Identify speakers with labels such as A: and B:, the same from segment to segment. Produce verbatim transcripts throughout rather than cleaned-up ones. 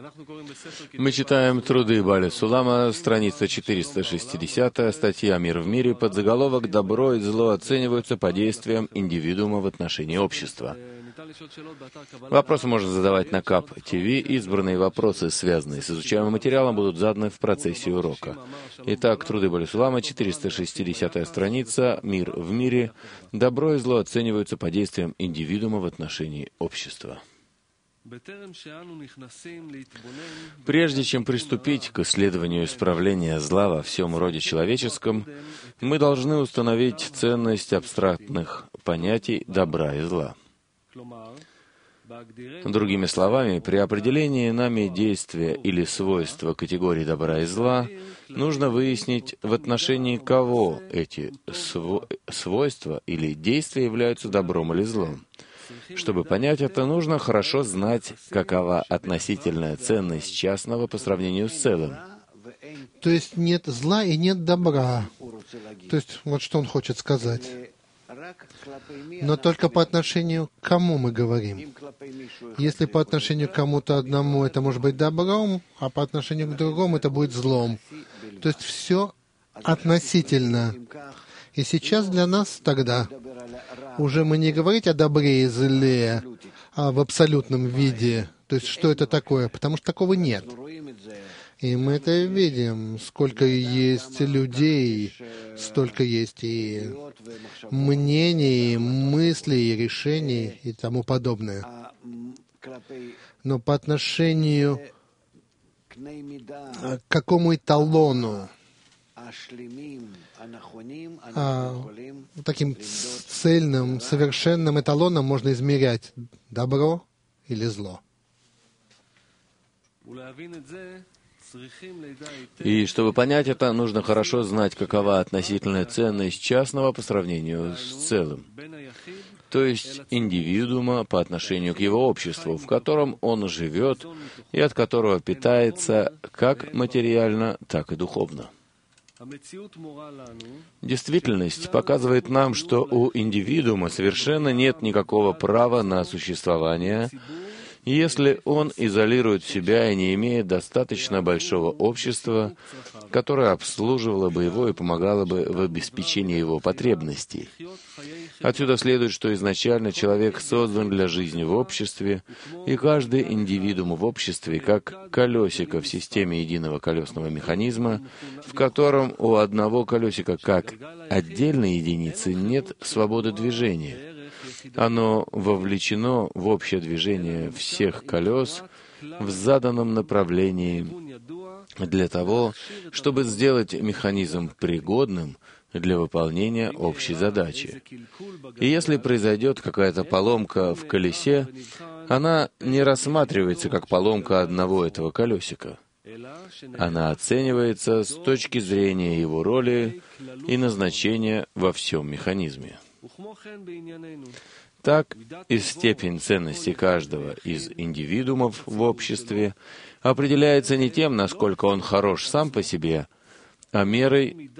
A: Мы читаем труды Бали Сулама, страница четыреста шестьдесят, статья «Мир в мире», подзаголовок «Добро и зло оцениваются по действиям индивидуума в отношении общества». Вопросы можно задавать на КАП ТВ. Избранные вопросы, связанные с изучаемым материалом, будут заданы в процессе урока. Итак, труды Бали Сулама, четыреста шестидесятая страница, «Мир в мире». Добро и зло оцениваются по действиям индивидуума в отношении общества. Прежде чем приступить к исследованию исправления зла во всем роде человеческом, мы должны установить ценность абстрактных понятий добра и зла. Другими словами, при определении нами действия или свойства категории добра и зла нужно выяснить, в отношении кого эти сво- свойства или действия являются добром или злом. Чтобы понять это, нужно хорошо знать, какова относительная ценность частного по сравнению с целым.
B: То есть нет зла и нет добра. То есть вот что он хочет сказать. Но только по отношению к кому мы говорим. Если по отношению к кому-то одному это может быть добром, а по отношению к другому это будет злом. То есть все относительно. И сейчас для нас тогда уже мы не говорить о добре и зле, а в абсолютном виде. То есть что это такое? Потому что такого нет. И мы это видим. Сколько есть людей, столько есть и мнений, мыслей, решений и тому подобное. Но по отношению к какому эталону, а, таким цельным, совершенным эталоном можно измерять добро или зло.
A: И чтобы понять это, нужно хорошо знать, какова относительная ценность частного по сравнению с целым, то есть индивидуума по отношению к его обществу, в котором он живет и от которого питается как материально, так и духовно. Действительность показывает нам, что у индивидуума совершенно нет никакого права на существование, если он изолирует себя и не имеет достаточно большого общества, которое обслуживало бы его и помогало бы в обеспечении его потребностей. Отсюда следует, что изначально человек создан для жизни в обществе, и каждый индивидуум в обществе, как колесико в системе единого колесного механизма, в котором у одного колесика, как отдельной единицы, нет свободы движения. Оно вовлечено в общее движение всех колес в заданном направлении для того, чтобы сделать механизм пригодным для выполнения общей задачи. И если произойдет какая-то поломка в колесе, она не рассматривается как поломка одного этого колесика. Она оценивается с точки зрения его роли и назначения во всем механизме. Так и степень ценности каждого из индивидуумов в обществе определяется не тем, насколько он хорош сам по себе, а мерой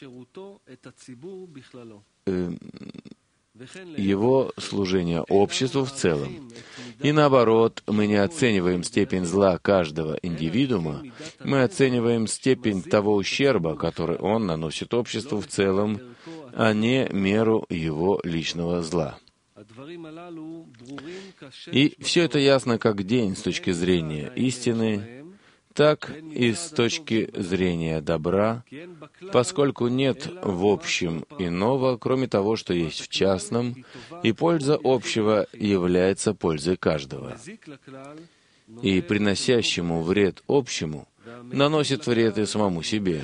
A: э, его служения обществу в целом. И наоборот, мы не оцениваем степень зла каждого индивидуума, мы оцениваем степень того ущерба, который он наносит обществу в целом, а не меру его личного зла. И все это ясно как день с точки зрения истины, так и с точки зрения добра, поскольку нет в общем иного, кроме того, что есть в частном, и польза общего является пользой каждого. И приносящему вред общему наносит вред и самому себе,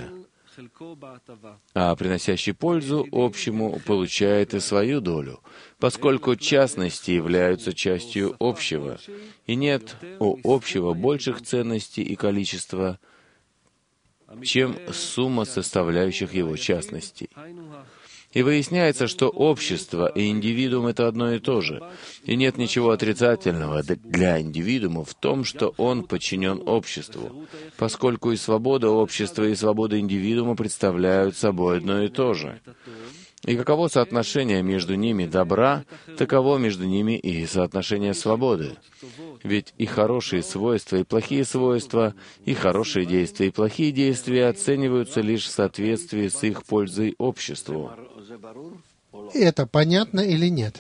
A: а приносящий пользу общему получает и свою долю, поскольку частности являются частью общего, и нет у общего больших ценностей и количества, чем сумма составляющих его частностей. И выясняется, что общество и индивидуум — это одно и то же, и нет ничего отрицательного для индивидуума в том, что он подчинен обществу, поскольку и свобода общества, и свобода индивидуума представляют собой одно и то же. И каково соотношение между ними добра, таково между ними и соотношение свободы. Ведь и хорошие свойства, и плохие свойства, и хорошие действия, и плохие действия оцениваются лишь в соответствии с их пользой обществу.
B: Это понятно или нет?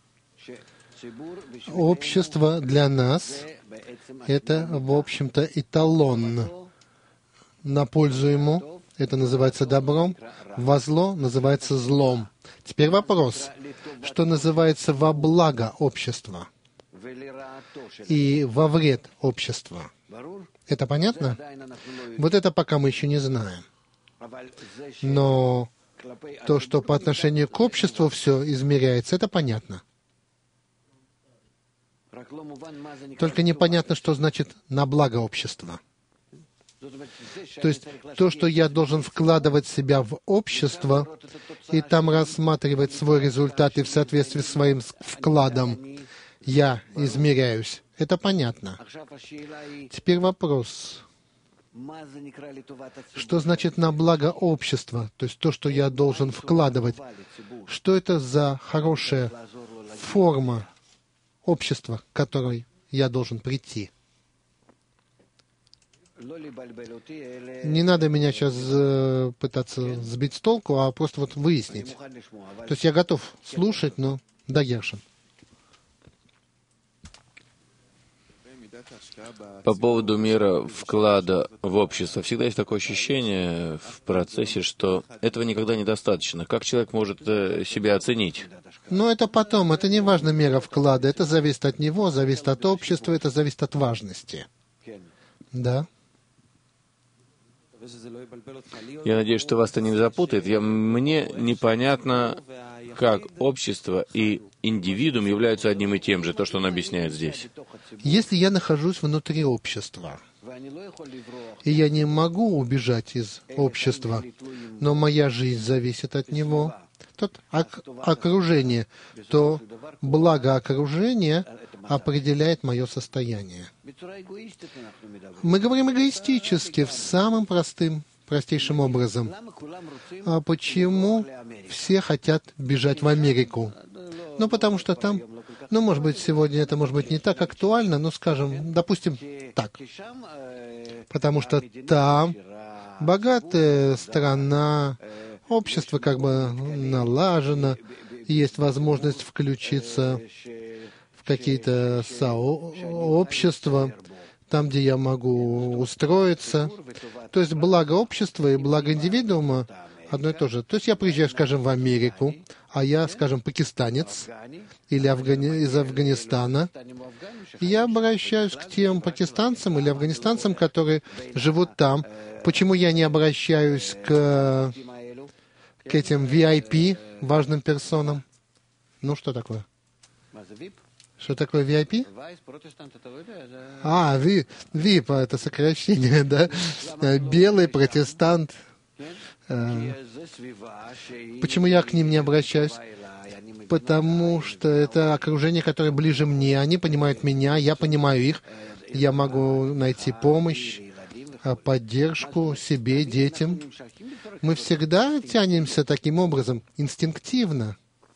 B: Общество для нас — это, в общем-то, эталон. На пользу ему — это называется добром, во зло называется злом. Теперь вопрос, что называется во благо общества и во вред общества. Это понятно? Вот это пока мы еще не знаем. Но то, что по отношению к обществу все измеряется, это понятно. Только непонятно, что значит «на благо общества». То есть то, что я должен вкладывать себя в общество и там рассматривать свой результат и в соответствии с своим вкладом я измеряюсь. Это понятно. Теперь вопрос. Что значит «на благо общества», то есть то, что я должен вкладывать? Что это за хорошая форма общества, к которой я должен прийти? Не надо меня сейчас э, пытаться сбить с толку, а просто вот выяснить. То есть я готов слушать, но да, Гершин.
A: По поводу мера вклада в общество. Всегда есть такое ощущение в процессе, что этого никогда недостаточно. Как человек может э, себя оценить?
B: Но это потом, это не важно мера вклада. Это зависит от него, зависит от общества, это зависит от важности. Да.
A: Я надеюсь, что вас это не запутает. Я, мне непонятно, как общество и индивидуум являются одним и тем же, то, что он объясняет здесь.
B: Если я нахожусь внутри общества, и я не могу убежать из общества, но моя жизнь зависит от него, то ок- окружение, то благо окружения определяет мое состояние. Мы говорим эгоистически, в самым простым, простейшим образом. А почему все хотят бежать в Америку? Ну, потому что там, ну, может быть, сегодня это может быть не так актуально, но, скажем, допустим, так. Потому что там богатая страна, общество как бы налажено, есть возможность включиться в какие-то сообщества, там, где я могу устроиться. То есть благо общества и благо индивидуума одно и то же. То есть я приезжаю, скажем, в Америку, а я, скажем, пакистанец или Афгани... из Афганистана, и я обращаюсь к тем пакистанцам или афганистанцам, которые живут там. Почему я не обращаюсь к, к этим ви ай пи, важным персонам? Ну, что такое? Что такое ви ай пи? А, ви, ВИП, это сокращение, да? Белый протестант. Почему я к ним не обращаюсь? Потому что это окружение, которое ближе мне. Они понимают меня, я понимаю их. Я могу найти помощь, поддержку себе, детям. Мы всегда тянемся таким образом, инстинктивно.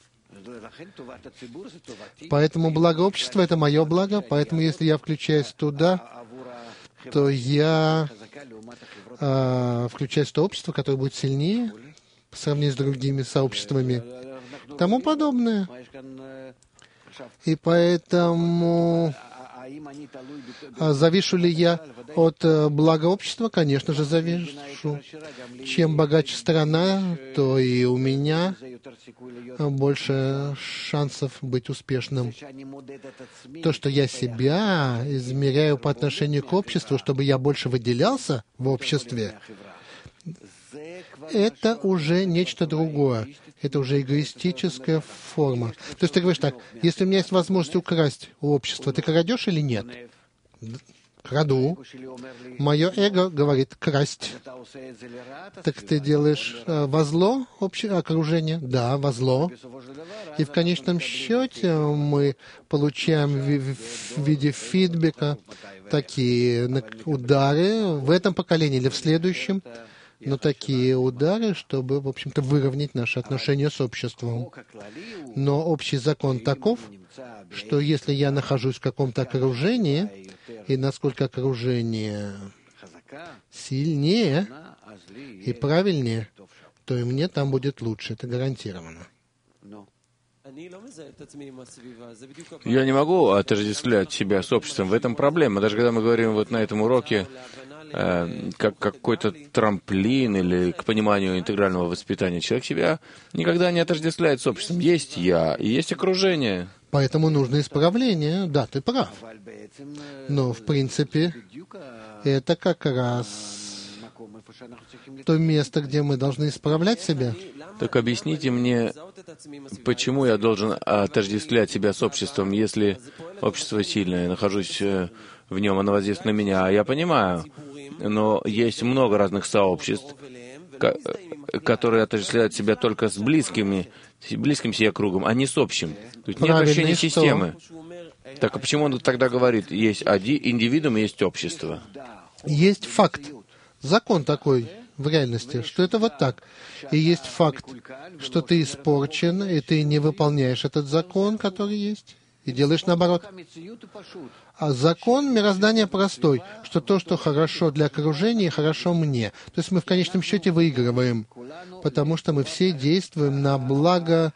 B: Поэтому благо общества — это мое благо, поэтому если я включаюсь туда, то я э, включаюсь в то общество, которое будет сильнее по сравнению с другими сообществами, тому подобное. И поэтому а завишу ли я от блага общества? Конечно же, завишу. Чем богаче страна, то и у меня больше шансов быть успешным. То, что я себя измеряю по отношению к обществу, чтобы я больше выделялся в обществе, это уже нечто другое. Это уже эгоистическая форма. То есть ты говоришь так: если у меня есть возможность украсть у общества, ты крадешь или нет? Краду. Мое эго говорит красть. Так ты делаешь э, во зло общее окружение? Да, во зло. И в конечном счете мы получаем в, в виде фидбэка такие удары в этом поколении или в следующем. но такие удары, чтобы, в общем-то, выровнять наши отношения с обществом. Но общий закон таков, что если я нахожусь в каком-то окружении, и насколько окружение сильнее и правильнее, то и мне там будет лучше, это гарантированно.
A: Я не могу отождествлять себя с обществом. В этом проблема. Даже когда мы говорим вот на этом уроке э, как какой-то трамплин или к пониманию интегрального воспитания, человек себя никогда не отождествляет с обществом. Есть я и есть окружение.
B: Поэтому нужно исправление. Да, ты прав. Но, в принципе, это как раз то место, где мы должны исправлять себя.
A: Так объясните мне, почему я должен отождествлять себя с обществом, если общество сильное, я нахожусь в нем, оно воздействует на меня. Я понимаю, но есть много разных сообществ, которые отождествляют себя только с близкими, с близким себе кругом, а не с общим. То есть нет ощущения системы. Так а почему он тогда говорит, есть один индивидуум, есть общество?
B: Есть факт. Закон такой в реальности, что это вот так. И есть факт, что ты испорчен, и ты не выполняешь этот закон, который есть, и делаешь наоборот. А закон мироздания простой, что то, что хорошо для окружения, хорошо мне. То есть мы в конечном счете выигрываем, потому что мы все действуем на благо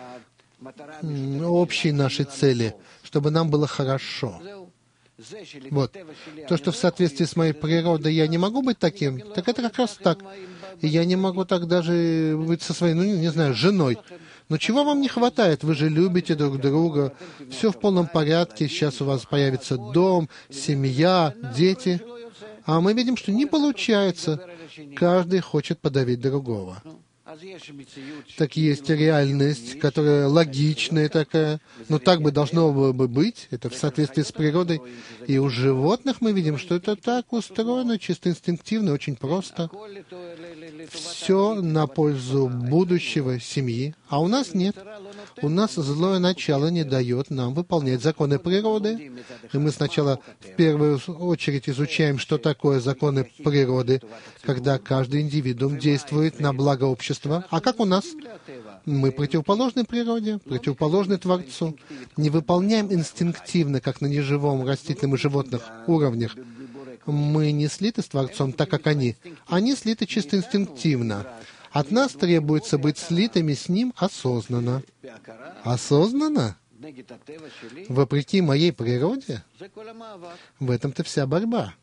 B: общей нашей цели, чтобы нам было хорошо. Вот. То, что в соответствии с моей природой я не могу быть таким, так это как раз так. И я не могу так даже быть со своей, ну, не знаю, женой. Но чего вам не хватает? Вы же любите друг друга, все в полном порядке, сейчас у вас появится дом, семья, дети. А мы видим, что не получается. Каждый хочет подавить другого. Так есть реальность, которая логичная такая, но так бы должно бы быть, это в соответствии с природой. И у животных мы видим, что это так устроено, чисто инстинктивно, очень просто. Все на пользу будущего семьи, а у нас нет. У нас злое начало не дает нам выполнять законы природы. И мы сначала в первую очередь изучаем, что такое законы природы, когда каждый индивидуум действует на благо общества. А как у нас? Мы противоположны природе, противоположны Творцу. Не выполняем инстинктивно, как на неживом, растительном и животных уровнях. Мы не слиты с Творцом так, как они. Они слиты чисто инстинктивно. От нас требуется быть слитыми с Ним осознанно. Осознанно? Вопреки моей природе? В этом-то вся борьба.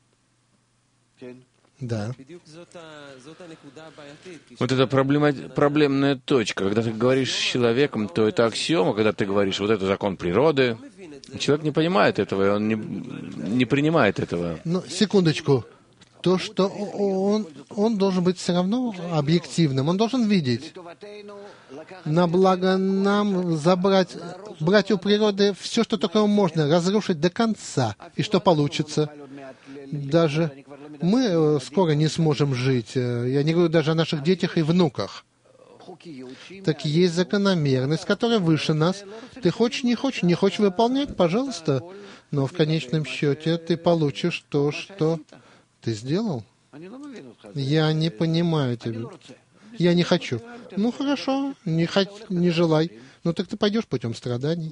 B: Да.
A: Вот это проблема, проблемная точка. Когда ты говоришь с человеком, то это аксиома, когда ты говоришь, вот это закон природы. Человек не понимает этого, и он не, не принимает этого.
B: Ну, секундочку. То, что он, он должен быть все равно объективным, он должен видеть. На благо нам забрать, брать у природы все, что только можно, разрушить до конца. И что получится? Даже мы скоро не сможем жить. Я не говорю даже о наших детях и внуках. Так есть закономерность, которая выше нас. Ты хочешь, не хочешь, не хочешь выполнять, пожалуйста. Но в конечном счете ты получишь то, что ты сделал. Я не понимаю тебя. Я не хочу. Ну хорошо, не, хоть, не желай. Ну так ты пойдешь путем страданий.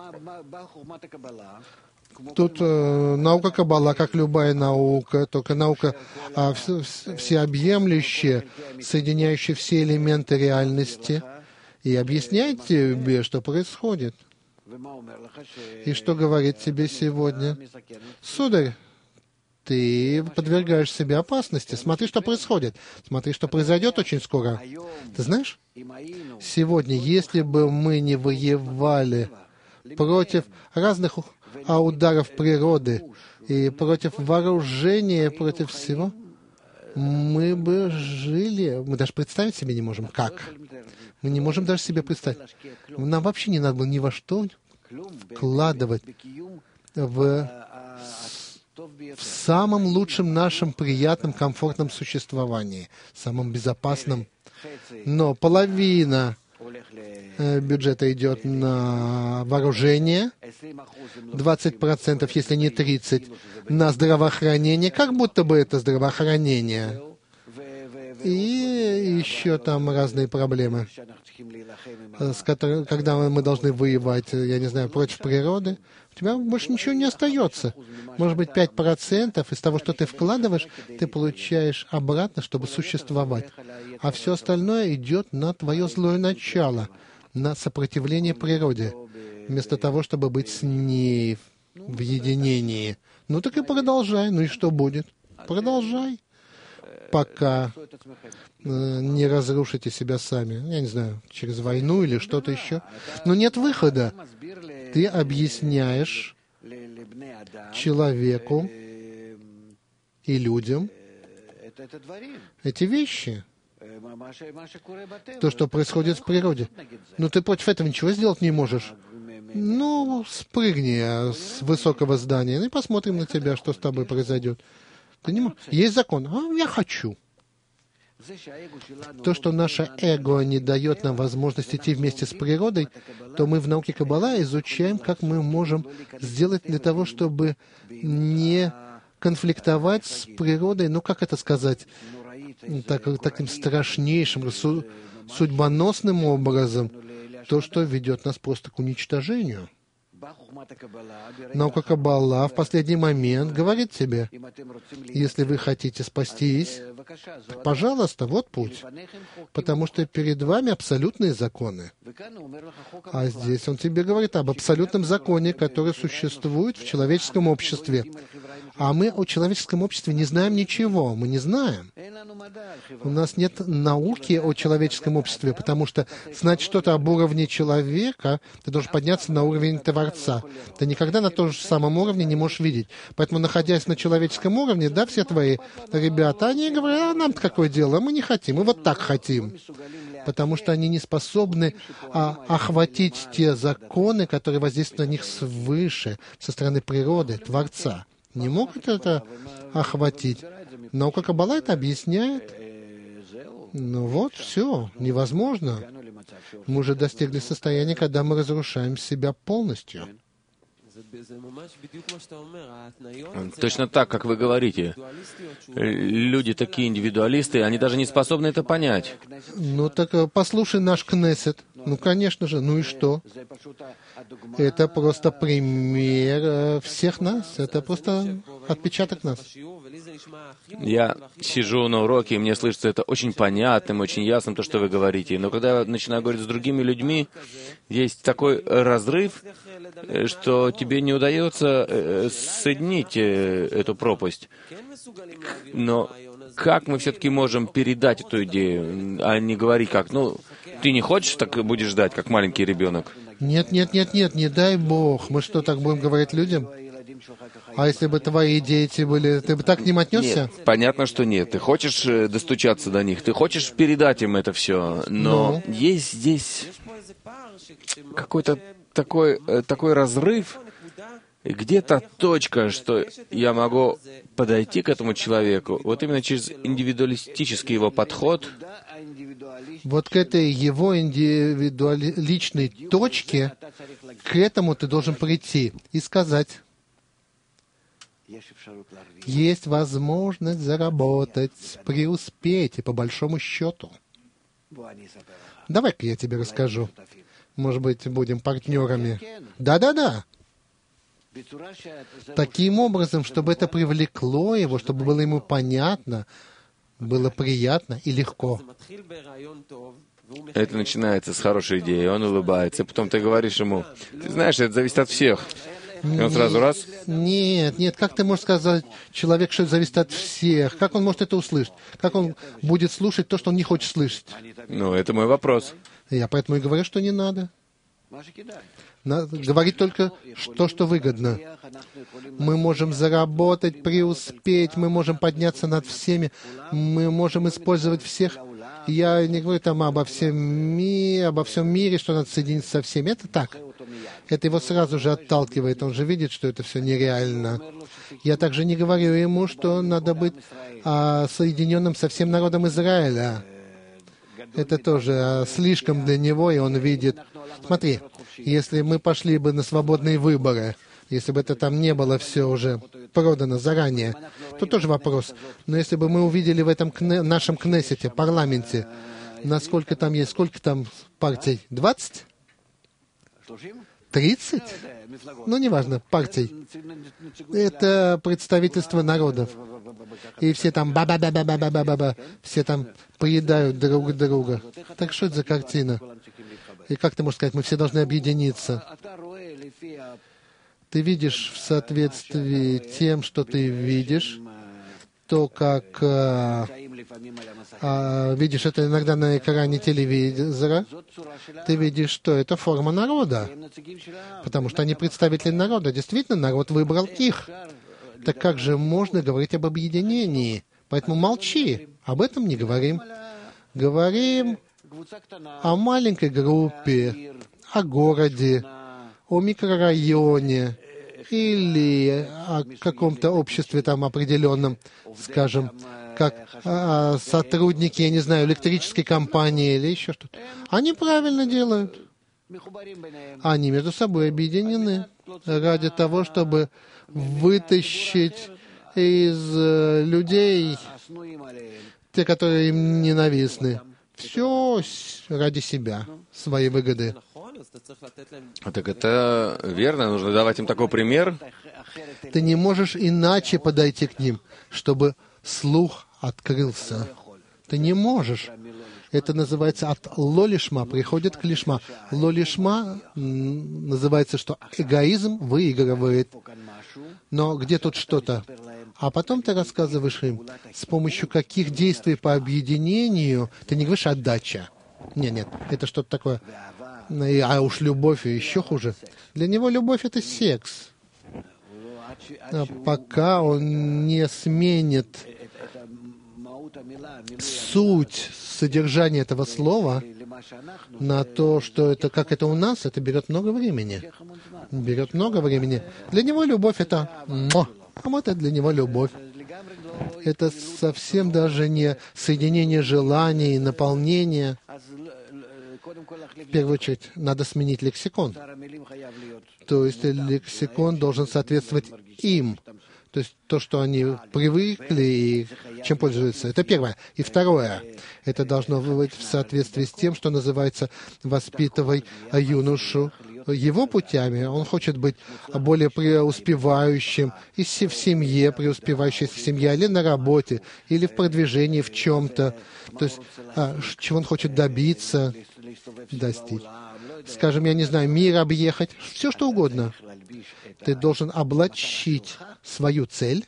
B: Тут э, наука Каббала, как любая наука, только наука э, всеобъемлющая, соединяющая все элементы реальности, и объясняет тебе, что происходит. И что говорит тебе сегодня? Сударь, ты подвергаешь себе опасности. Смотри, что происходит. Смотри, что произойдет очень скоро. Ты знаешь, сегодня, если бы мы не воевали против разных а ударов природы и против вооружения, против всего, мы бы жили, мы даже представить себе не можем, как. Мы не можем даже себе представить. Нам вообще не надо было ни во что вкладывать в, в самом лучшем нашем приятном, комфортном существовании, самом безопасном. Но половина бюджета идет на вооружение, двадцать процентов, если не тридцать процентов, на здравоохранение, как будто бы это здравоохранение. И еще там разные проблемы, с которыми, когда мы должны воевать, я не знаю, против природы. У тебя больше ничего не остается. Может быть, пять процентов из того, что ты вкладываешь, ты получаешь обратно, чтобы существовать. А все остальное идет на твое злое начало, на сопротивление природе, вместо того, чтобы быть с ней в единении. Ну так и продолжай. Ну и что будет? Продолжай, пока э, не разрушите себя сами. Я не знаю, через войну или что-то еще. Но нет выхода. Ты объясняешь человеку и людям эти вещи. То, что происходит в природе. Но ты против этого ничего сделать не можешь. Ну, спрыгни с высокого здания и посмотрим на тебя, что с тобой произойдет. Ты не можешь. Есть закон. А я хочу. То, что наше эго не дает нам возможность идти вместе с природой, то мы в науке Каббала изучаем, как мы можем сделать для того, чтобы не конфликтовать с природой, ну, как это сказать, так, таким страшнейшим, су, судьбоносным образом, то, что ведет нас просто к уничтожению. Наука Каббала в последний момент говорит тебе, если вы хотите спастись, пожалуйста, вот путь, потому что перед вами абсолютные законы. А здесь он тебе говорит об абсолютном законе, который существует в человеческом обществе. А мы о человеческом обществе не знаем ничего, мы не знаем. У нас нет науки о человеческом обществе, потому что знать что-то об уровне человека, ты должен подняться на уровень Творца. Ты никогда на том же самом уровне не можешь видеть. Поэтому, находясь на человеческом уровне, да, все твои ребята, они говорят, а нам-то какое дело, мы не хотим, мы вот так хотим. Потому что они не способны а, охватить те законы, которые воздействуют на них свыше, со стороны природы, Творца. Не могут это охватить. Наука Каббала это объясняет. Ну вот, все, невозможно. Мы уже достигли состояния, когда мы разрушаем себя полностью.
A: Точно так, как вы говорите. Люди такие индивидуалисты, они даже не способны это понять.
B: Ну так послушай наш Кнессет. Ну, конечно же, ну и что? Это просто пример всех нас. Это просто отпечаток нас.
A: Я сижу на уроке, и мне слышится это очень понятным, очень ясным, то, что вы говорите. Но когда я начинаю говорить с другими людьми, есть такой разрыв, что тебе не удается соединить эту пропасть. Но как мы все-таки можем передать эту идею, а не говорить как, ну, ты не хочешь, так будешь ждать, как маленький ребенок?
B: Нет, нет, нет, нет, не дай Бог. Мы что, так будем говорить людям? А если бы твои дети были, ты бы так к ним отнесся?
A: Нет, понятно, что нет. Ты хочешь достучаться до них, ты хочешь передать им это все, но ну? есть здесь какой-то такой, такой разрыв, где-то точка, что я могу подойти к этому человеку, вот именно через индивидуалистический его подход.
B: Вот к этой его индивидуали... личной точке, к этому ты должен прийти и сказать, есть возможность заработать, преуспеть, и по большому счету. Давай-ка я тебе расскажу. Может быть, будем партнерами. Да-да-да. Таким образом, чтобы это привлекло его, чтобы было ему понятно, было приятно и легко.
A: Это начинается с хорошей идеи, он улыбается, потом ты говоришь ему, ты знаешь, это зависит от всех. И он сразу раз.
B: Нет, нет, как ты можешь сказать человек, что это зависит от всех? Как он может это услышать? Как он будет слушать то, что он не хочет слышать?
A: Ну, это мой вопрос.
B: Я поэтому и говорю, что не надо. Надо говорить только то, что выгодно. Мы можем заработать, преуспеть, мы можем подняться над всеми, мы можем использовать всех. Я не говорю там обо всем мире, обо всем мире, что надо соединиться со всеми. Это так. Это его сразу же отталкивает. Он же видит, что это все нереально. Я также не говорю ему, что надо быть а, соединенным со всем народом Израиля. Это тоже а, слишком для него, и он видит. Смотри, если мы пошли бы на свободные выборы, если бы это там не было все уже продано заранее, то тоже вопрос. Но если бы мы увидели в этом кне, нашем Кнессете, парламенте, насколько там есть, сколько там партий? двадцать? тридцать? Ну, неважно, партий. Это представительство народов. И все там ба-ба-ба-ба-ба-ба-ба-ба, все там поедают друг друга. Так что это за картина? И как ты можешь сказать, мы все должны объединиться? Ты видишь в соответствии тем, что ты видишь, то, как а, а, видишь это иногда на экране телевизора, ты видишь, что это форма народа, потому что они представители народа. Действительно, народ выбрал их. Так как же можно говорить об объединении? Поэтому молчи, об этом не говорим. Говорим о маленькой группе, о городе, о микрорайоне или о каком-то обществе там определенном, скажем, как а, сотрудники, я не знаю, электрической компании или еще что-то. Они правильно делают. Они между собой объединены ради того, чтобы вытащить из э, людей те, которые им ненавистны. Все ради себя, своей выгоды.
A: Так это верно, нужно давать им такой пример.
B: Ты не можешь иначе подойти к ним, чтобы слух открылся. Ты не можешь. Это называется от лолишма, приходит к лишма. Лолишма называется, что эгоизм выигрывает. Но где тут что-то? А потом ты рассказываешь им, с помощью каких действий по объединению, ты не говоришь «отдача». Нет, нет, это что-то такое. А уж любовь еще хуже. Для него любовь — это секс. А пока он не сменит суть, содержание этого слова на то, что это, как это у нас, это берет много времени. Берет много времени. Для него любовь — это «мо». А вот это для него любовь. Это совсем даже не соединение желаний, наполнения. В первую очередь, надо сменить лексикон. То есть лексикон должен соответствовать им. То есть то, что они привыкли и чем пользуются. Это первое. И второе. Это должно быть в соответствии с тем, что называется «воспитывай юношу его путями». Он хочет быть более преуспевающим и в семье, преуспевающей в семье, или на работе, или в продвижении в чем-то. То есть а, чего он хочет добиться, достичь. Скажем, я не знаю, мир объехать, все что угодно. Ты должен облачить свою цель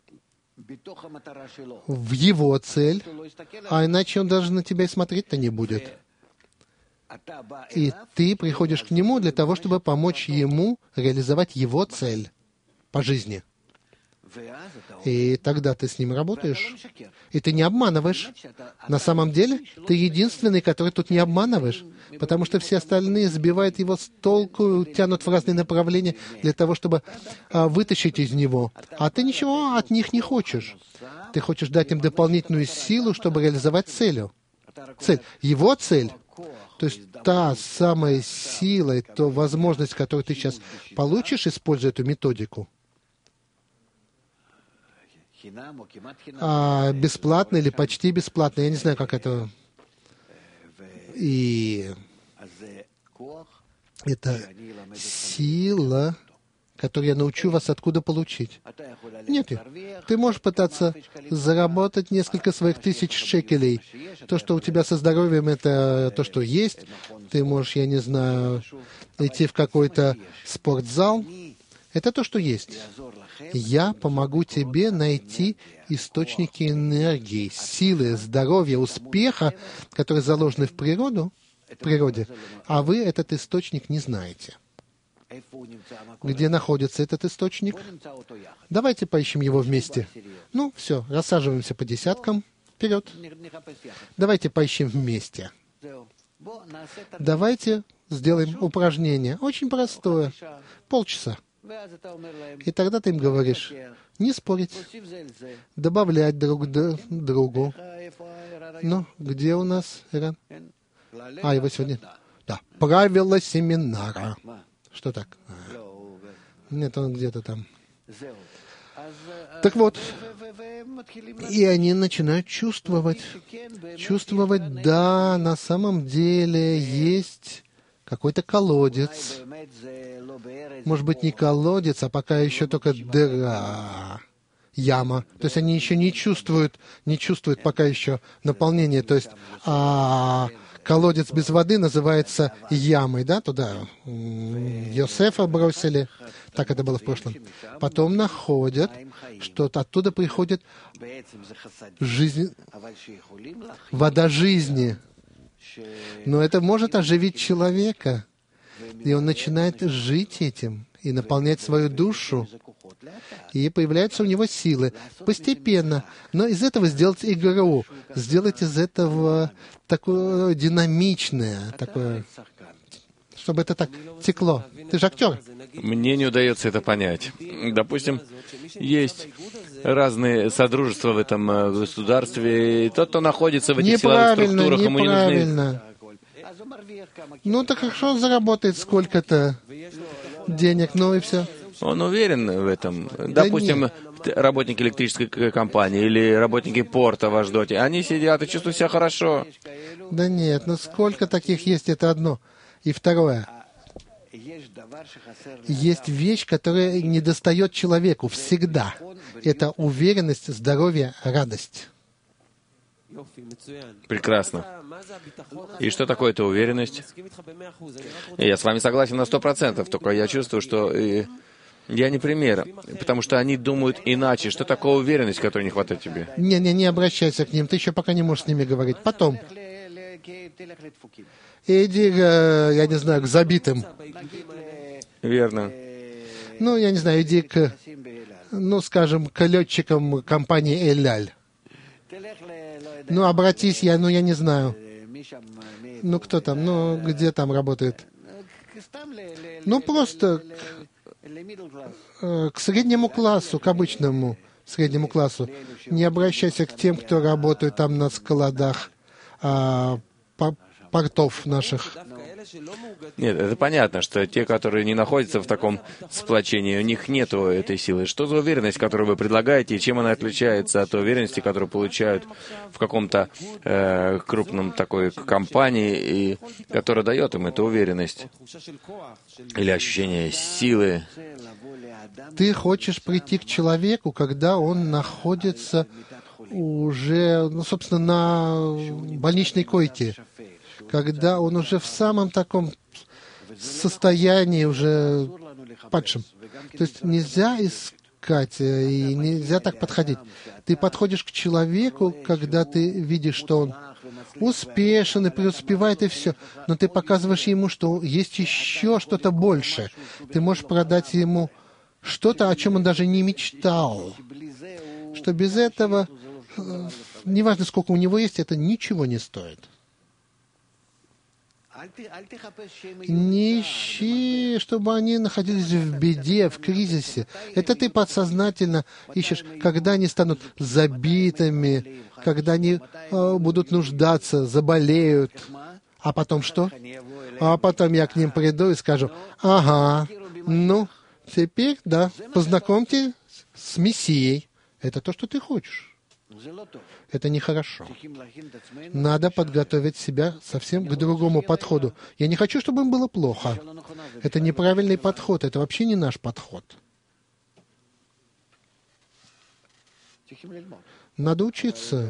B: в его цель, а иначе он даже на тебя и смотреть-то не будет. И ты приходишь к нему для того, чтобы помочь ему реализовать его цель по жизни. И тогда ты с ним работаешь. И ты не обманываешь. На самом деле, ты единственный, который тут не обманываешь, потому что все остальные сбивают его с толку, тянут в разные направления для того, чтобы а, вытащить из него. А ты ничего от них не хочешь. Ты хочешь дать им дополнительную силу, чтобы реализовать цель. Цель. Его цель. То есть та самая сила, та возможность, которую ты сейчас получишь, используя эту методику, а, бесплатно или почти бесплатно, я не знаю, как это. И это сила, которую я научу вас откуда получить. Нет, ты можешь пытаться заработать несколько своих тысяч шекелей. То, что у тебя со здоровьем, это то, что есть. Ты можешь, я не знаю, идти в какой-то спортзал. Это то, что есть. Я помогу тебе найти источники энергии, силы, здоровья, успеха, которые заложены в природу, в природе, а вы этот источник не знаете. Где находится этот источник? Давайте поищем его вместе. Ну, все, рассаживаемся по десяткам. Вперед. Давайте поищем вместе. Давайте сделаем упражнение. Очень простое. Полчаса. И тогда ты им говоришь, не спорить, добавлять друг к другу. Ну, где у нас Иран? А, его сегодня? Да. Правила семинара. Что так? Нет, он где-то там. Так вот, и они начинают чувствовать, чувствовать, да, на самом деле есть какой-то колодец. Может быть, не колодец, а пока еще только дыра, яма. То есть они еще не чувствуют, не чувствуют пока еще наполнения. То есть а, колодец без воды называется ямой, да, туда Йосефа бросили, так это было в прошлом. Потом находят, что оттуда приходит жизнь, вода жизни. Но это может оживить человека, и он начинает жить этим и наполнять свою душу, и появляются у него силы постепенно. Но из этого сделать игру, сделать из этого такое динамичное, такое, чтобы это так текло. Ты же актер.
A: Мне не удается это понять. Допустим, есть разные содружества в этом государстве, и тот, кто находится в этих силовых структурах, ему не нужны...
B: Ну, так хорошо, он заработает сколько-то денег, ну и все.
A: Он уверен в этом.
B: Да
A: Допустим,
B: нет.
A: работники электрической компании или работники порта в Ашдоте, они сидят и чувствуют себя хорошо.
B: Да нет, ну сколько таких есть, это одно. И второе. Есть вещь, которая недостает человеку всегда. Это уверенность, здоровье, радость.
A: Прекрасно. И что такое эта уверенность? Я с вами согласен на сто процентов, только я чувствую, что и я не пример, потому что они думают иначе. Что такое уверенность, которой не хватает тебе?
B: Не-не, не обращайся к ним, ты еще пока не можешь с ними говорить. Потом. Иди, я не знаю, к забитым.
A: Верно.
B: Ну, я не знаю, иди к, ну, скажем, к летчикам компании «Эль-Аль». Ну, обратись, я, ну, я не знаю. Ну, кто там, ну, где там работает? Ну, просто к, к среднему классу, к обычному среднему классу. Не обращайся к тем, кто работает там на складах а, по, портов наших.
A: Нет, это понятно, что те, которые не находятся в таком сплочении, у них нет этой силы. Что за уверенность, которую вы предлагаете, и чем она отличается от уверенности, которую получают в каком-то э, крупном такой компании, и которая дает им эту уверенность или ощущение силы?
B: Ты хочешь прийти к человеку, когда он находится уже, ну, собственно, на больничной койке, когда он уже в самом таком состоянии, уже падшем. То есть нельзя искать и нельзя так подходить. Ты подходишь к человеку, когда ты видишь, что он успешен и преуспевает, и все. Но ты показываешь ему, что есть еще что-то большее. Ты можешь продать ему что-то, о чем он даже не мечтал. Что без этого, неважно, сколько у него есть, это ничего не стоит. Не ищи, чтобы они находились в беде, в кризисе. Это ты подсознательно ищешь, когда они станут забитыми, когда они э, будут нуждаться, заболеют. А потом что? А потом я к ним приду и скажу: ага, ну, теперь, да, познакомьте с Мессией. Это то, что ты хочешь. Это нехорошо. Надо подготовить себя совсем к другому подходу. Я не хочу, чтобы им было плохо. Это неправильный подход. Это вообще не наш подход. Надо учиться.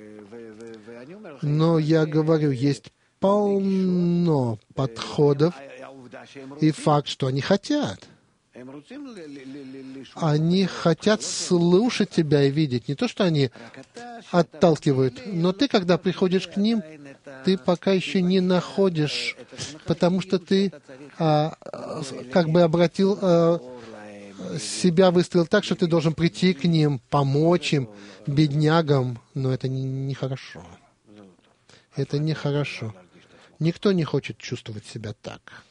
B: Но я говорю, есть полно подходов и факт, что они хотят. Они хотят слушать тебя и видеть. Не то, что они отталкивают, но ты, когда приходишь к ним, ты пока еще не находишь, потому что ты а, как бы обратил, а, себя выставил так, что ты должен прийти к ним, помочь им, беднягам, но это нехорошо. Это нехорошо. Никто не хочет чувствовать себя так.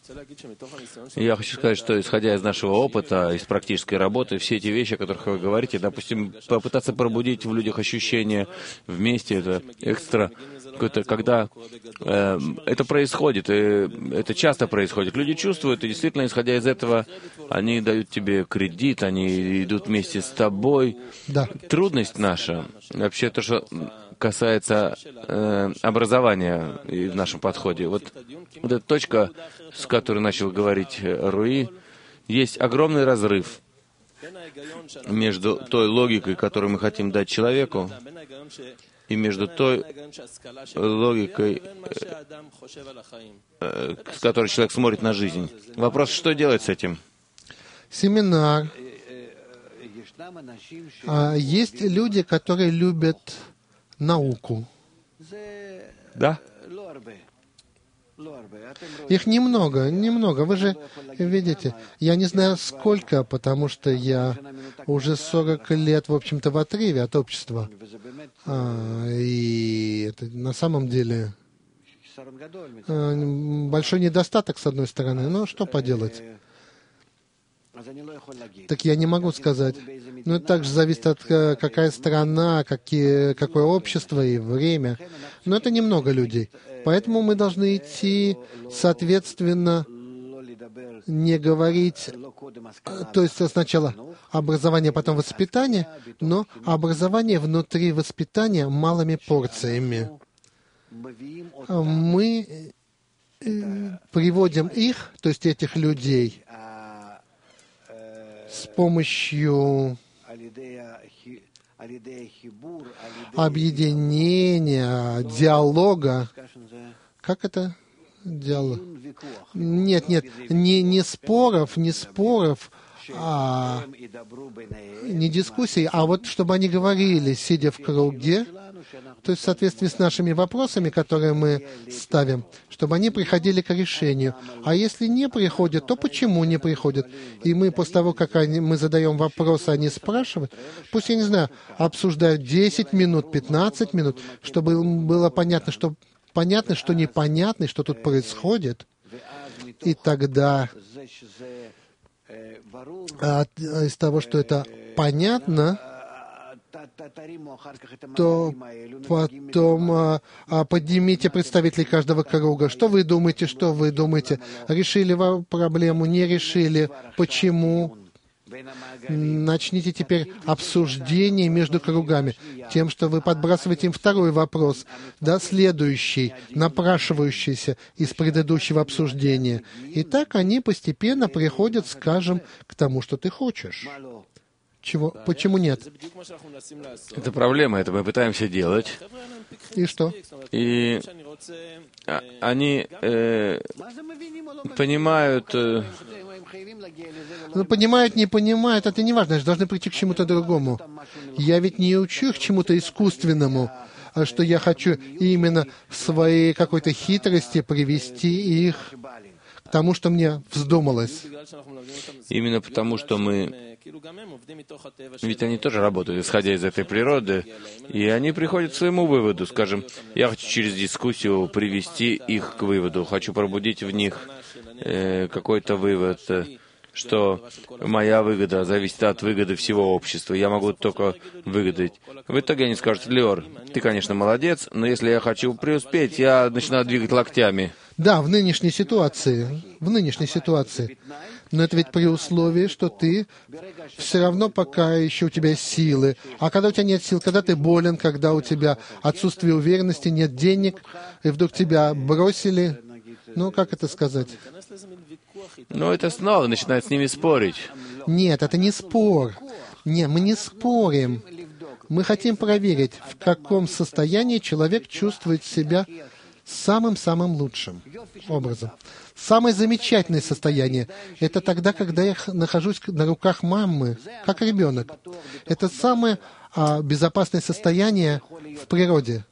A: Я хочу сказать, что исходя из нашего опыта, из практической работы, все эти вещи, о которых вы говорите, допустим, попытаться пробудить в людях ощущение вместе, это экстра, какое-то, когда э, это происходит, и это часто происходит. Люди чувствуют, и действительно, исходя из этого, они дают тебе кредит, они идут вместе с тобой.
B: Да.
A: Трудность наша, вообще то, что касается э, образования и в нашем подходе. Вот, вот эта точка, с которой начал говорить Руи, есть огромный разрыв между той логикой, которую мы хотим дать человеку, и между той логикой, э, с которой человек смотрит на жизнь. Вопрос, что делать с этим?
B: Семинар. А есть люди, которые любят науку.
A: Да?
B: Их немного, немного. Вы же видите, я не знаю сколько, потому что я уже сорок лет, в общем-то, в отрыве от общества. А, и это на самом деле большой недостаток, с одной стороны. Но что поделать? Так я не могу сказать. Но это также зависит от какая страна, какие, какое общество и время. Но это немного людей. Поэтому мы должны идти, соответственно, не говорить, то есть сначала образование, потом воспитание, но образование внутри воспитания малыми порциями. Мы приводим их, то есть этих людей, с помощью объединения, диалога. Как это? Диалог. Нет, нет, не, не споров, не споров, а не дискуссий, а вот чтобы они говорили, сидя в круге, то есть в соответствии с нашими вопросами, которые мы ставим, чтобы они приходили к решению. А если не приходят, то почему не приходят? И мы после того, как они, мы задаем вопросы, они спрашивают, пусть, я не знаю, обсуждают десять минут, пятнадцать минут, чтобы было понятно, что понятно, что непонятно, что тут происходит. И тогда от, из того, что это понятно, то потом а, а, поднимите представителей каждого круга. Что вы думаете, что вы думаете? Решили вы проблему, не решили? Почему? Начните теперь обсуждение между кругами, тем, что вы подбрасываете им второй вопрос, да, следующий, напрашивающийся из предыдущего обсуждения. И так они постепенно приходят, скажем, к тому, что ты хочешь. Чего? Почему нет?
A: Это проблема, это мы пытаемся делать.
B: И что?
A: И а, они э, понимают... Э,
B: Ну, понимают, не понимают, это не важно, они должны прийти к чему-то другому. Я ведь не учу их чему-то искусственному, а что я хочу именно в своей какой-то хитрости привести их к тому, что мне вздумалось.
A: Именно потому, что мы... Ведь они тоже работают, исходя из этой природы, и они приходят к своему выводу. Скажем, я хочу через дискуссию привести их к выводу, хочу пробудить в них э, какой-то вывод, э, что моя выгода зависит от выгоды всего общества. Я могу только выгодить. В итоге они скажут: Леор, ты, конечно, молодец, но если я хочу преуспеть, я начинаю двигать локтями.
B: Да, в нынешней ситуации, в нынешней ситуации. Но это ведь при условии, что ты все равно пока еще у тебя силы. А когда у тебя нет сил, когда ты болен, когда у тебя отсутствие уверенности, нет денег, и вдруг тебя бросили, ну, как это сказать?
A: Ну, это снова начинает с ними спорить.
B: Нет, это не спор. Нет, мы не спорим. Мы хотим проверить, в каком состоянии человек чувствует себя самым-самым лучшим образом. Самое замечательное состояние — это тогда, когда я нахожусь на руках мамы, как ребенок. Это самое а, безопасное состояние в природе.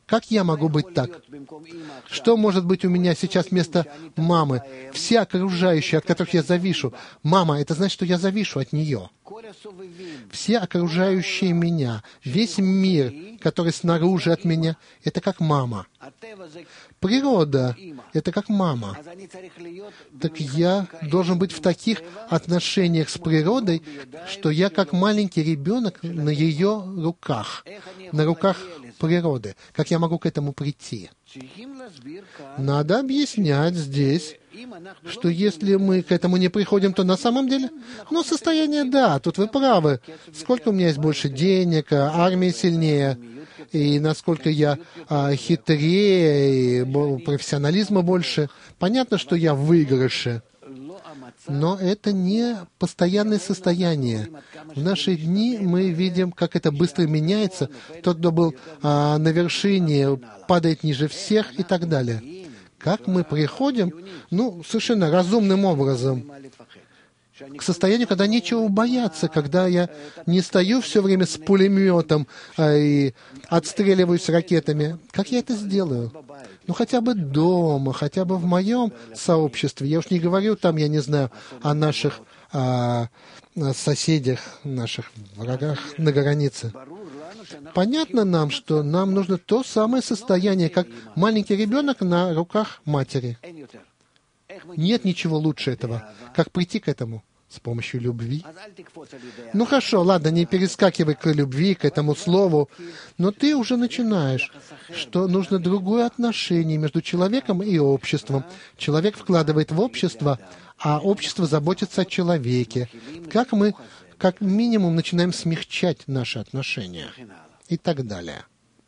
B: Как я могу быть так? Что может быть у меня сейчас вместо мамы? Все окружающие, от которых я завишу. Мама, это значит, что я завишу от нее. Все окружающие меня, весь мир, который снаружи от меня, это как мама. Природа — это как мама. Так я должен быть в таких отношениях с природой, что я как маленький ребенок на ее руках, на руках природы. Как я могу к этому прийти? Надо объяснять здесь, что если мы к этому не приходим, то на самом деле, ну, состояние, да, тут вы правы. Сколько у меня есть больше денег, армия сильнее, и насколько я а, хитрее, и профессионализма больше. Понятно, что я в выигрыше. Но это не постоянное состояние. В наши дни мы видим, как это быстро меняется. Тот, кто был а, на вершине, падает ниже всех и так далее. Как мы приходим, ну, совершенно разумным образом, к состоянию, когда нечего бояться, когда я не стою все время с пулеметом а, и отстреливаюсь ракетами. Как я это сделаю? Ну, хотя бы дома, хотя бы в моем сообществе. Я уж не говорю там, я не знаю, о наших а, соседях, наших врагах на границе. Понятно нам, что нам нужно то самое состояние, как маленький ребенок на руках матери. Нет ничего лучше этого. Как прийти к этому? С помощью любви. Ну хорошо, ладно, не перескакивай к любви, к этому слову, но ты уже начинаешь, что нужно другое отношение между человеком и обществом. Человек вкладывает в общество, а общество заботится о человеке. Как мы, как минимум, начинаем смягчать наши отношения и так далее.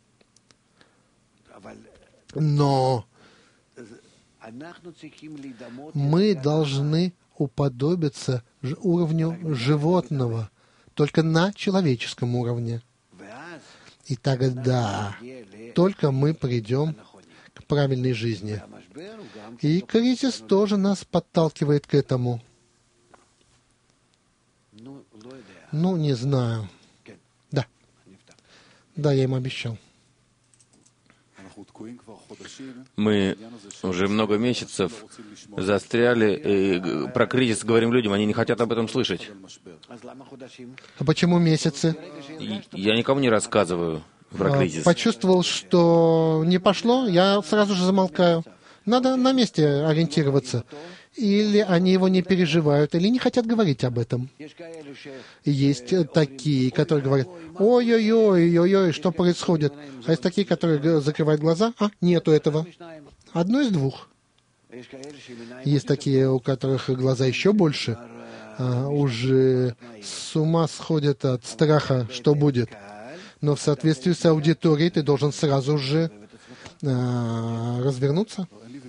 B: Но мы должны уподобиться уровню животного, только на человеческом уровне. И тогда только мы придем к правильной жизни. И кризис тоже нас подталкивает к этому. Ну, не знаю. Да. Да, я им обещал.
A: Мы уже много месяцев застряли и про кризис говорим людям, они не хотят об этом слышать.
B: А почему месяцы?
A: Я никому не рассказываю про кризис.
B: Почувствовал, что не пошло, я сразу же замолкаю. Надо на месте ориентироваться. Или они его не переживают, или не хотят говорить об этом. И есть такие, которые говорят: ой-ой-ой, ой-ой, что происходит? А есть такие, которые закрывают глаза: а, нету этого. Одно из двух. Есть такие, у которых глаза еще больше, а, уже с ума сходят от страха, что будет. Но в соответствии с аудиторией ты должен сразу же а, развернуться.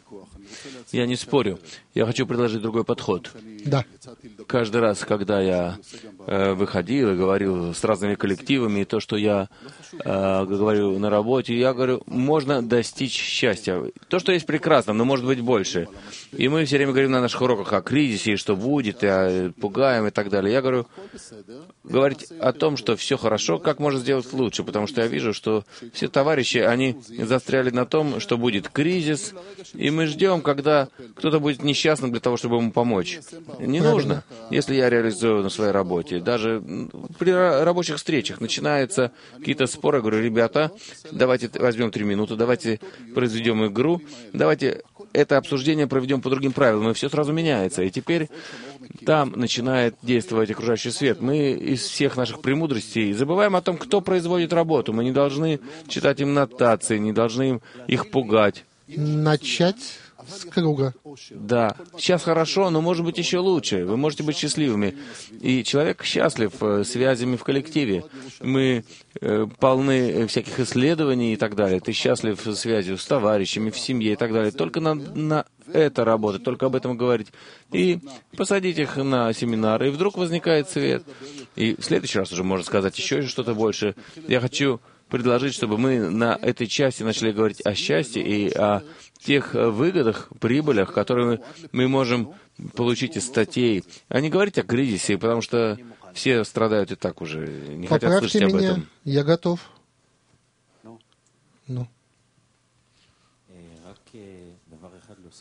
A: Я не спорю. Я хочу предложить другой подход.
B: Да.
A: Каждый раз, когда я э, выходил и говорил с разными коллективами, и то, что я э, говорю на работе, я говорю, можно достичь счастья. То, что есть, прекрасно, но может быть больше. И мы все время говорим на наших уроках о кризисе, и что будет, и о, пугаем и так далее. Я говорю, говорить о том, что все хорошо, как можно сделать лучше, потому что я вижу, что все товарищи, они застряли на том, что будет кризис, и мы ждем, когда кто-то будет несчастным для того, чтобы ему помочь. Не нужно. Если я реализую на своей работе, даже при рабочих встречах начинаются какие-то споры, я говорю, ребята, давайте возьмем три минуты, давайте произведем игру, давайте это обсуждение проведем по другим правилам, и все сразу меняется. И теперь там начинает действовать окружающий свет. Мы из всех наших премудростей забываем о том, кто производит работу. Мы не должны читать им нотации, не должны им их пугать.
B: Начать с круга.
A: Да. Сейчас хорошо, но может быть еще лучше. Вы можете быть счастливыми. И человек счастлив э, связями в коллективе. Мы э, полны всяких исследований и так далее. Ты счастлив связью с товарищами, в семье и так далее. Только на, на это работать, только об этом говорить. И посадить их на семинары, и вдруг возникает свет. И в следующий раз уже можно сказать еще что-то больше. Я хочу предложить, чтобы мы на этой части начали говорить о счастье и о тех выгодах, прибылях, которые мы можем получить из статей, а не говорить о кризисе, потому что все страдают и так уже, не хотят
B: Поправьте
A: слышать об
B: меня,
A: этом.
B: Я готов. Ну.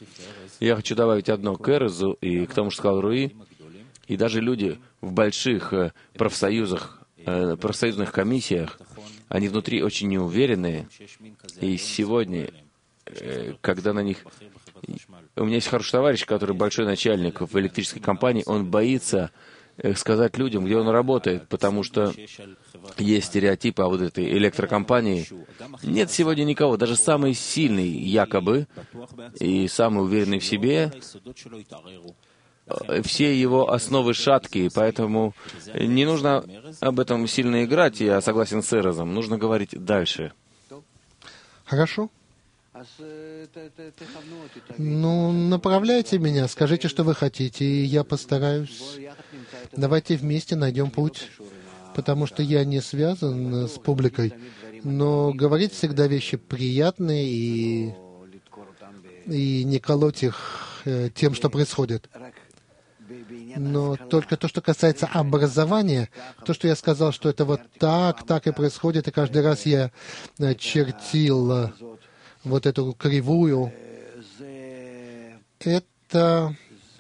A: Я хочу добавить одно к Эрезу и к тому, что сказал Руи. И даже люди в больших профсоюзах, профсоюзных комиссиях, они внутри очень неуверенные. И сегодня, когда на них... У меня есть хороший товарищ, который большой начальник в электрической компании, он боится сказать людям, где он работает, потому что есть стереотипы о вот этой электрокомпании. Нет сегодня никого, даже самый сильный якобы и самый уверенный в себе, все его основы шаткие, поэтому не нужно об этом сильно играть, я согласен с Эрезом, нужно говорить дальше.
B: Хорошо. Ну, направляйте меня, скажите, что вы хотите, и я постараюсь. Давайте вместе найдем путь, потому что я не связан с публикой, но говорить всегда вещи приятные и, и не колоть их тем, что происходит. Но только то, что касается образования, то, что я сказал, что это вот так, так и происходит, и каждый раз я чертил вот эту кривую, это,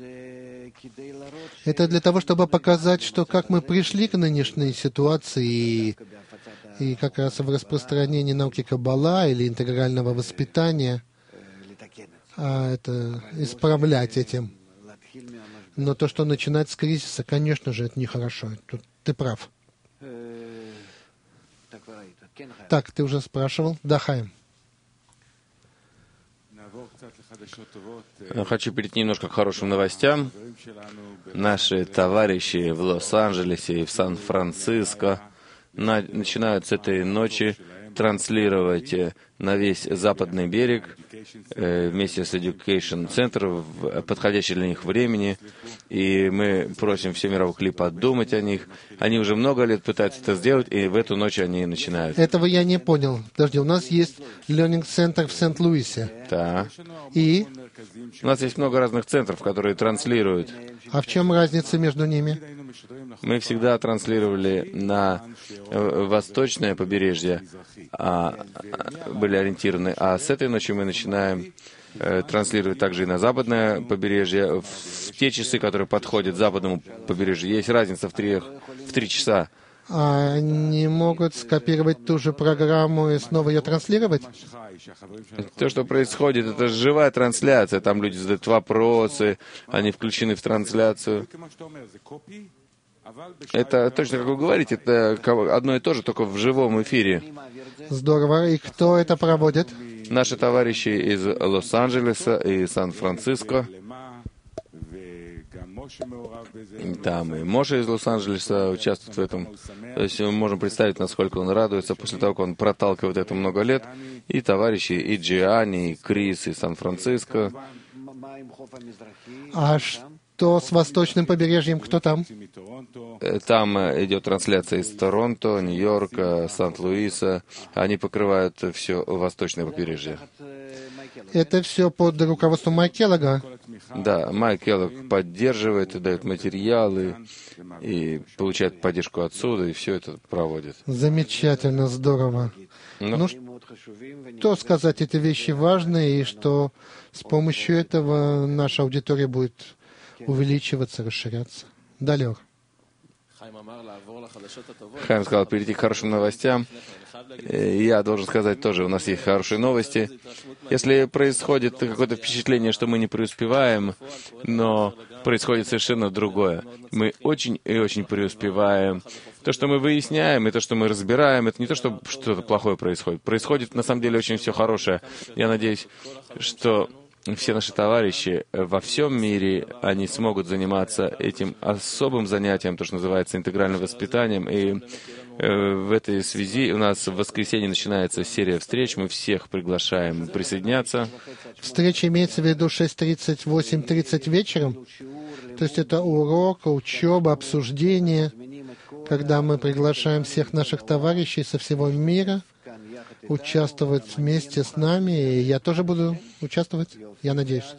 B: это для того, чтобы показать, что как мы пришли к нынешней ситуации, и, и как раз в распространении науки Каббала или интегрального воспитания, а это исправлять этим. Но то, что начинать с кризиса, конечно же, это нехорошо. Тут ты прав. Так, ты уже спрашивал? Да, Хаим.
A: Хочу перейти немножко к хорошим новостям. Наши товарищи в Лос-Анджелесе и в Сан-Франциско на, начинают с этой ночи транслировать на весь западный берег э, вместе с Education Center в подходящее для них времени. И мы просим все мировых ли подумать о них. Они уже много лет пытаются это сделать, и в эту ночь они начинают.
B: Этого я не понял. Подожди, у нас есть Learning Center в Сент-Луисе.
A: Да.
B: И?
A: У нас есть много разных центров, которые транслируют.
B: А в чем разница между ними?
A: Мы всегда транслировали на восточное побережье, а, были ориентированы, а с этой ночи мы начинаем э, транслировать также и на западное побережье, в, в те часы, которые подходят западному побережью. Есть разница в три, в три часа.
B: А они могут скопировать ту же программу и снова ее транслировать?
A: То, что происходит, это живая трансляция. Там люди задают вопросы, они включены в трансляцию. Это точно, как вы говорите, это одно и то же, только в живом эфире.
B: Здорово. И кто это проводит?
A: Наши товарищи из Лос-Анджелеса и Сан-Франциско. Там и Моша из Лос-Анджелеса участвует в этом. То есть мы можем представить, насколько он радуется после того, как он проталкивает это много лет. И товарищи, и Джиани, и Крис, и Сан-Франциско.
B: А что с восточным побережьем? Кто там?
A: Там идет трансляция из Торонто, Нью-Йорка, Сант-Луиса. Они покрывают все восточное побережье.
B: Это все под руководством Майк Келлога?
A: Да, Майк Келлог поддерживает и дает материалы, и получает поддержку отсюда, и все это проводит.
B: Замечательно, здорово.
A: Ну,
B: ну что сказать, эти вещи важные, и что с помощью этого наша аудитория будет увеличиваться, расширяться. Далее.
A: Хайм сказал перейти к хорошим новостям. Я должен сказать тоже, у нас есть хорошие новости. Если происходит какое-то впечатление, что мы не преуспеваем, но происходит совершенно другое. Мы очень и очень преуспеваем. То, что мы выясняем, и то, что мы разбираем, это не то, что что-то плохое происходит. Происходит, на самом деле, очень все хорошее. Я надеюсь, что все наши товарищи во всем мире, они смогут заниматься этим особым занятием, то, что называется интегральным воспитанием. И э, в этой связи у нас в воскресенье начинается серия встреч. Мы всех приглашаем присоединяться.
B: Встреча имеется в виду шесть тридцать, восемь тридцать вечером? То есть это урок, учеба, обсуждение, когда мы приглашаем всех наших товарищей со всего мира участвовать вместе с нами, и я тоже буду участвовать, я надеюсь.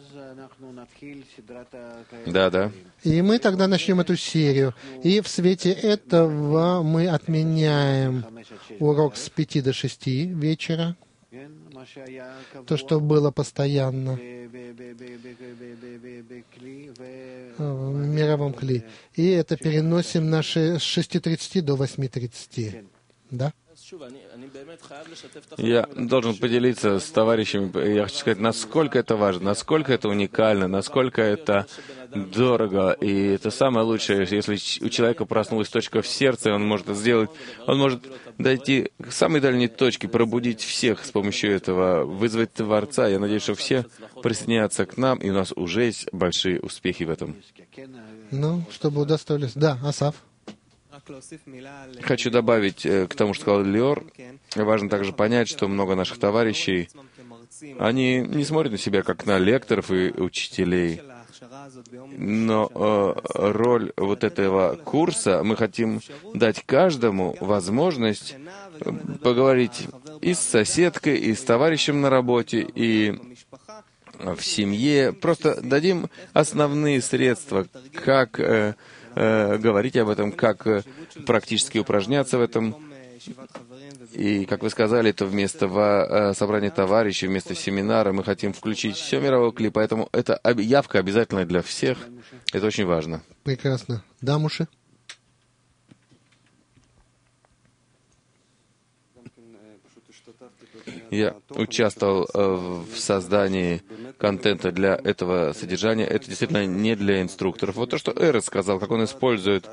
A: Да, да.
B: И мы тогда начнем эту серию. И в свете этого мы отменяем урок с пяти до шести вечера. то, что было постоянно в мировом кли. И это переносим на ше- с шести тридцати до восьми тридцати. Да?
A: Я должен поделиться с товарищами, я хочу сказать, насколько это важно, насколько это уникально, насколько это дорого. И это самое лучшее, если у человека проснулась точка в сердце, он может это сделать, он может дойти к самой дальней точке, пробудить всех с помощью этого, вызвать Творца. Я надеюсь, что все присоединятся к нам, и у нас уже есть большие успехи в этом.
B: Ну, чтобы удостоились. Да, Асав.
A: Хочу добавить э, к тому, что сказал Лиор. Важно также понять, что много наших товарищей, они не смотрят на себя как на лекторов и учителей. Но э, роль вот этого курса, мы хотим дать каждому возможность поговорить и с соседкой, и с товарищем на работе, и в семье. Просто дадим основные средства, как э, э, говорить об этом, как э, практически упражняться в этом. И, как вы сказали, то вместо во, собрания товарищей, вместо семинара мы хотим включить все мировое кли, поэтому это явка обязательная для всех. Это очень важно.
B: Прекрасно. Да, Муши?
A: Я участвовал э, в создании контента для этого содержания. Это действительно не для инструкторов. Вот то, что Эрес сказал, как он использует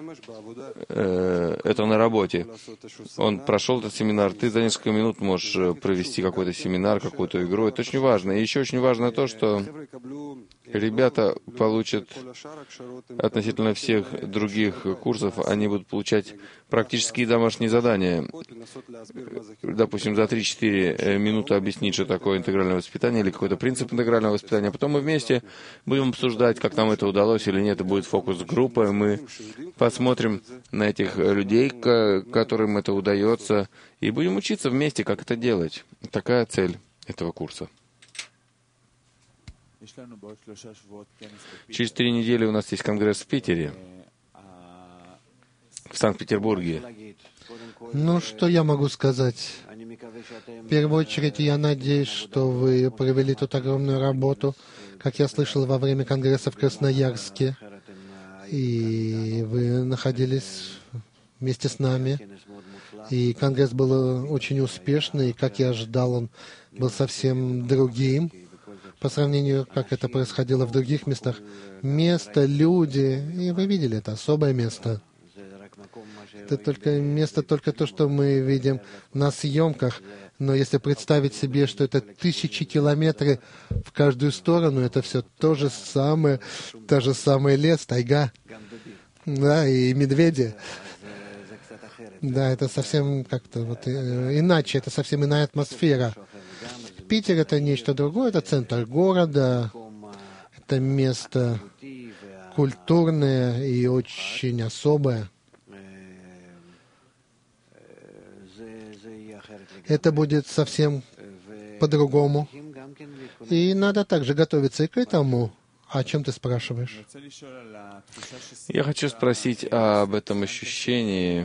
A: э, это на работе. Он прошел этот семинар. Ты за несколько минут можешь провести какой-то семинар, какую-то игру. Это очень важно. И еще очень важно то, что ребята получат относительно всех других курсов, они будут получать практические домашние задания. Допустим, за три-четыре минуты объяснить, что такое интегральное воспитание или какой-то принцип интегрального воспитания. Потом мы вместе будем обсуждать, как нам это удалось или нет. Это будет фокус-группа. Мы посмотрим на этих людей, которым это удается, и будем учиться вместе, как это делать. Такая цель этого курса. Через три недели у нас есть конгресс в Питере, в Санкт-Петербурге.
B: Ну, что я могу сказать? В первую очередь, я надеюсь, что вы провели тут огромную работу, как я слышал во время конгресса в Красноярске, и вы находились вместе с нами. И конгресс был очень успешный, и, как я ожидал, он был совсем другим по сравнению, как это происходило в других местах. Место, люди, и вы видели, это особое место. Это только место, только то, что мы видим на съемках. Но если представить себе, что это тысячи километров в каждую сторону, это все то же самое, та же самый лес, тайга, да, и медведи. Да, это совсем как-то вот иначе, это совсем иная атмосфера. Питер — это нечто другое, это центр города, это место культурное и очень особое. Это будет совсем по-другому. И надо также готовиться и к этому. О чем ты спрашиваешь?
A: Я хочу спросить об этом ощущении.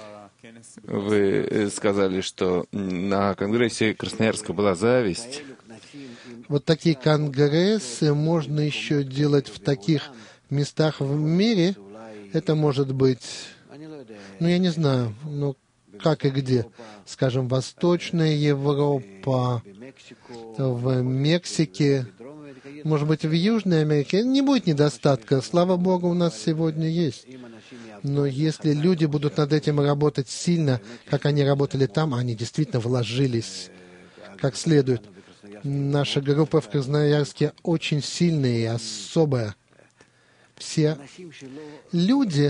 A: Вы сказали, что на конгрессе Красноярска была зависть.
B: Вот такие конгрессы можно еще делать в таких местах в мире. Это может быть, ну я не знаю, ну как и где. Скажем, Восточная Европа, в Мексике, может быть, в Южной Америке. Не будет недостатка. Слава Богу, у нас сегодня есть. Но если люди будут над этим работать сильно, как они работали там, они действительно вложились как следует. Наша группа в Красноярске очень сильная и особая. Все люди,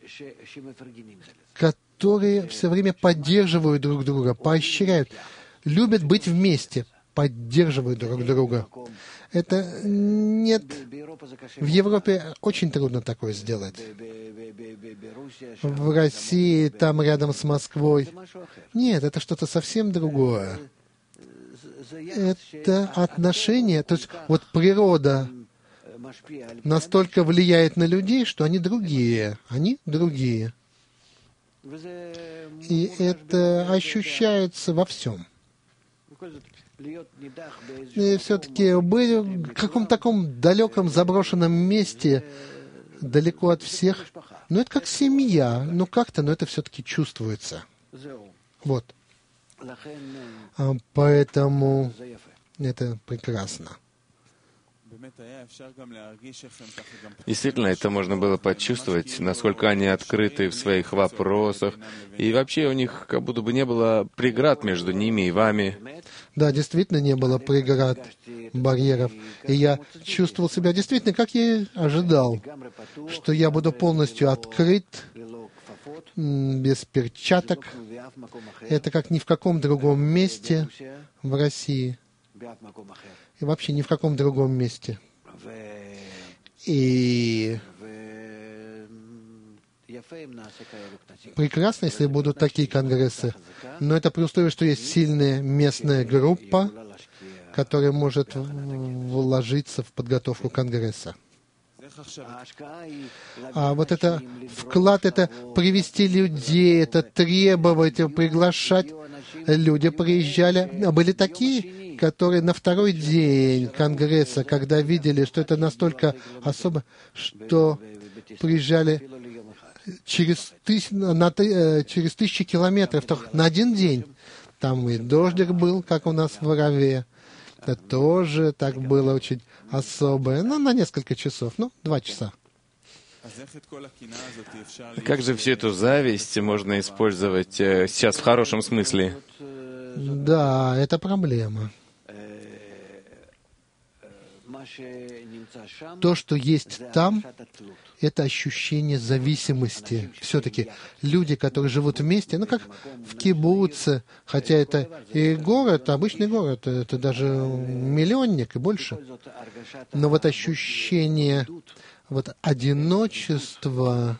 B: которые все время поддерживают друг друга, поощряют, любят быть вместе, поддерживают друг друга. Это нет... В Европе очень трудно такое сделать. В России, там рядом с Москвой. Нет, это что-то совсем другое. Это отношение, то есть вот природа настолько влияет на людей, что они другие. Они другие. И это ощущается во всем. И все-таки были в каком-то таком далеком заброшенном месте, далеко от всех. Но это как семья. Ну как-то, но это все-таки чувствуется. Вот. Поэтому это прекрасно.
A: Действительно, это можно было почувствовать, насколько они открыты в своих вопросах, и вообще у них как будто бы не было преград между ними и вами.
B: Да, действительно не было преград, барьеров. И я чувствовал себя действительно, как я и ожидал, что я буду полностью открыт, без перчаток. Это как ни в каком другом месте в России. И вообще ни в каком другом месте. И прекрасно, если будут такие конгрессы. Но это при условии, что есть сильная местная группа, которая может вложиться в подготовку конгресса. А вот это вклад, это привести людей, это требовать, приглашать. Люди приезжали, а были такие, которые на второй день Конгресса, когда видели, что это настолько особо, что приезжали через, тысяч, на, через тысячи километров, на один день. Там и дождик был, как у нас в Ворове. Это тоже так было очень особое. Ну, на несколько часов, ну, два часа.
A: Как же всю эту зависть можно использовать э, сейчас в хорошем смысле?
B: Да, это проблема. То, что есть там, это ощущение зависимости. Все-таки люди, которые живут вместе, ну, как в кибуце, хотя это и город, обычный город, это даже миллионник и больше. Но вот ощущение вот одиночества,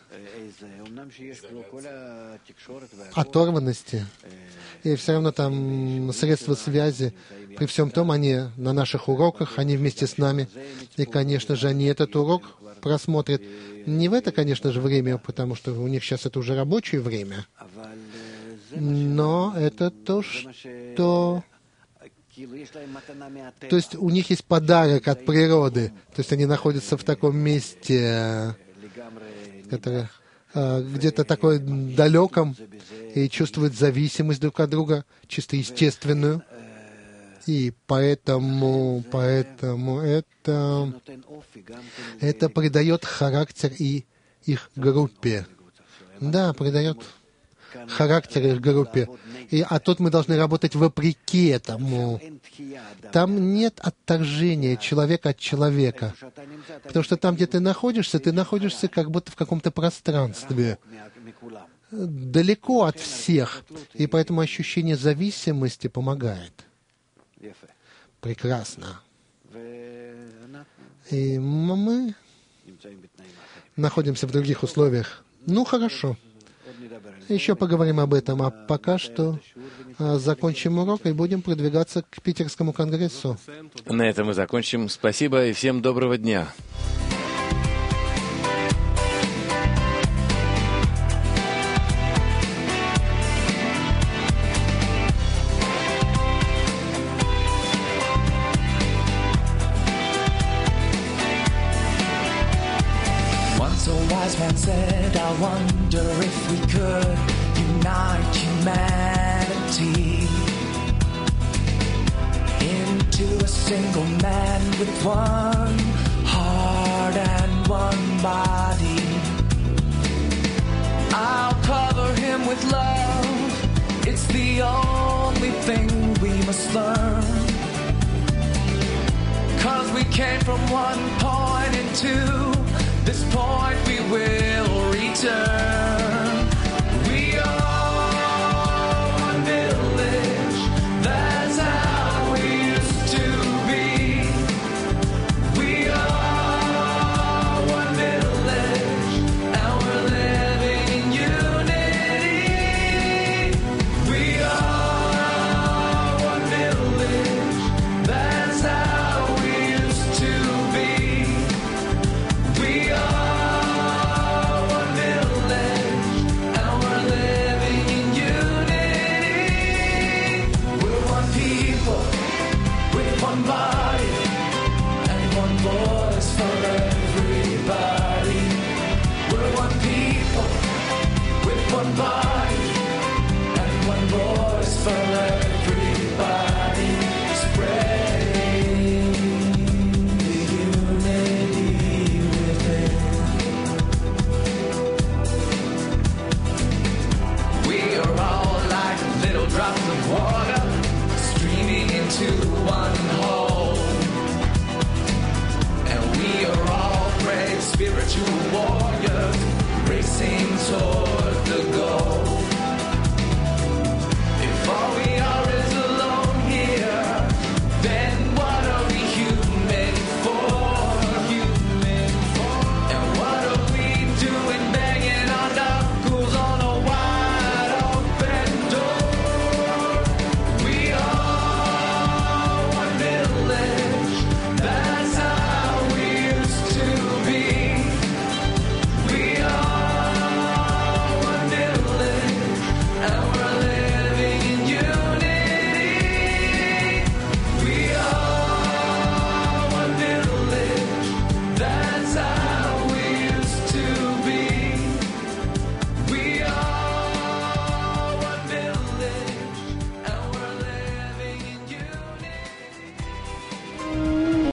B: оторванности, и все равно там средства связи, при всем том, они на наших уроках, они вместе с нами, и, конечно же, они этот урок просмотрят не в это, конечно же, время, потому что у них сейчас это уже рабочее время, но это то, что... То есть у них есть подарок от природы, то есть они находятся в таком месте, которое где-то такое далеком, и чувствуют зависимость друг от друга, чисто естественную. И поэтому, поэтому это, это придает характер и их группе. Да, придает характер их группе. И, а тут мы должны работать вопреки этому. Там нет отторжения человека от человека. Потому что там, где ты находишься, ты находишься как будто в каком-то пространстве. Далеко от всех. И поэтому ощущение зависимости помогает. Прекрасно. И мы находимся в других условиях. Ну, хорошо. Еще поговорим об этом, а пока что а, закончим урок и будем продвигаться к Питерскому конгрессу.
A: На этом мы закончим. Спасибо и всем доброго дня.
C: Wise man said, I wonder if we could unite humanity into a single man with one heart and one body. I'll cover him with love. It's the only thing we must learn. 'Cause we came from one point into this point we will return. We are one village, that's how we used to be. We are one village, and we're living in unity. We are one village, that's how we used to be. We are one village. above.